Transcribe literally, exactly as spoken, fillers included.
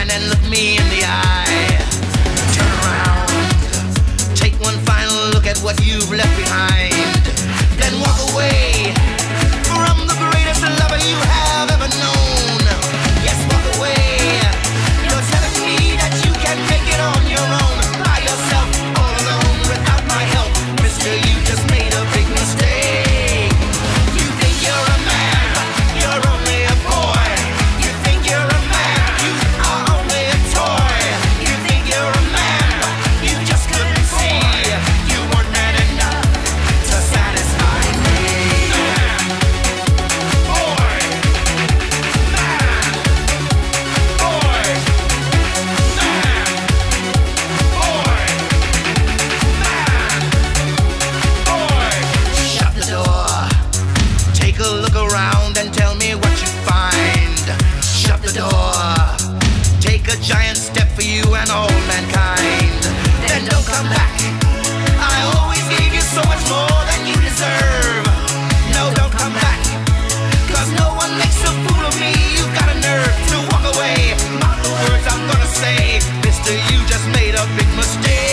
man and look me in the eye. Turn around, take one final look at what you've left behind, then walk away from the greatest lover you have ever known. Yes, walk away. You're telling me that you can make it on your own, by yourself, all alone, without my help. Mister, you just made a big mistake. You think you're a man, but you're only a boy. You think you're a man, you are only a toy. You think you're a man, but you just couldn't see. You weren't man enough to satisfy me. Man, boy, man, boy, man, boy, man, boy. Shut the door. Take a look around and tell me what you find. Shut the door. Take a giant step for you and all mankind. Then don't come back. I always gave you so much more than you deserve. No, don't come back, cause no one makes a fool of me. You got a nerve to walk away. Mark the words I'm gonna say. Mister, you just made a big mistake.